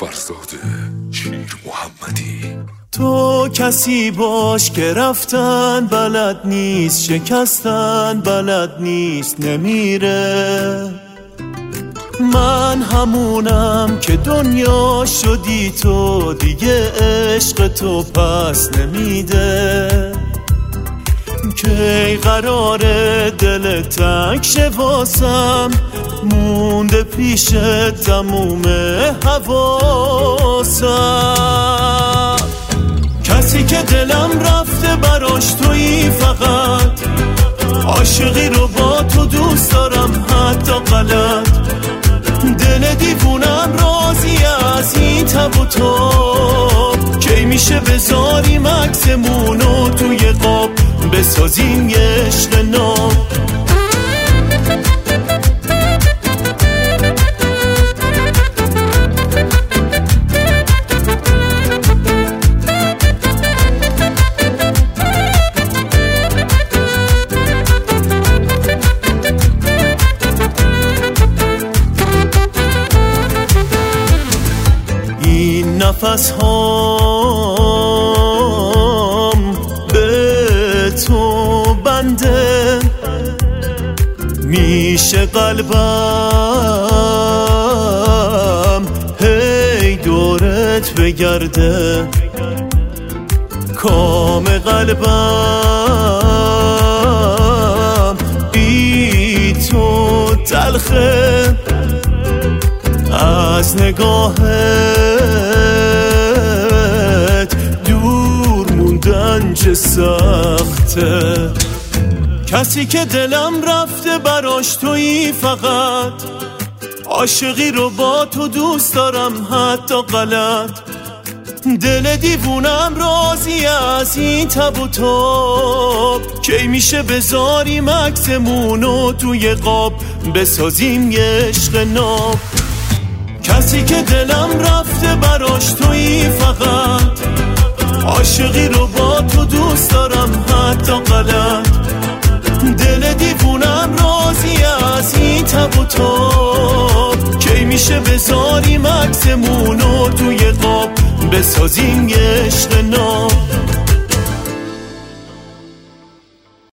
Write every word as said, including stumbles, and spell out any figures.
فرزاد شیر محمدی. تو کسی باش که رفتن بلد نیست، شکستن بلد نیست، نمیره. من همونم که دنیا شدی تو، دیگه عشق تو پس نمیده. کی قراره دل تنگ شه واسم، مونده پیش تموم حواسم. کسی که دلم رفته براش تویی فقط، عاشقی رو با تو دوست دارم حتی غلط. دل دیوونم راضی از این تب و تاب، کی میشه بذاریم عکسمونو توی قاب، بسازیم یه عشق ناب. این نفس هام به تو بنده، میشه قلبم هی دورت بگرده. کام قلبم بی تو تلخه، از نگاهت دور موندن چه سخته. کسی که دلم رفته براش تویی فقط، عاشقی رو با تو دوست دارم حتی غلط. دل دیوونم راضی از این تب و تاب، کی میشه بذاریم عکسمونو توی قاب، بسازیم یه عشق ناب. کسی که دلم رفته براش تویی فقط، عاشقی رو با تو دوست دارم حتی غلط. دل دیوونم راضی از این تب و تاب، کی میشه بذاریم عکسمونو توی قاب، بسازیم یه عشق ناب.